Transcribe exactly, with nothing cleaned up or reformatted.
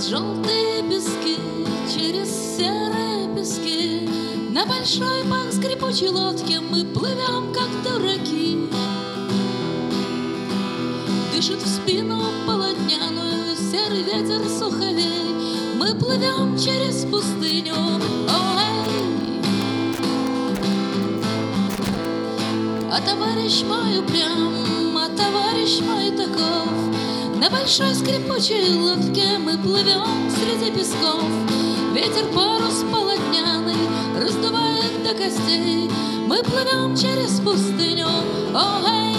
желтые пески, через серые пески. На большой по скрипучей лодке мы плывем, как дураки. Дышит в спину полотняную серый ветер суховей. Мы плывем через пустыню. Ой! А товарищ мой упрям, а товарищ мой таков. На большой скрипучей лодке мы плывем среди песков. Ветер парус полотняный раздувает до костей. Мы плывем через пустыню. Ой!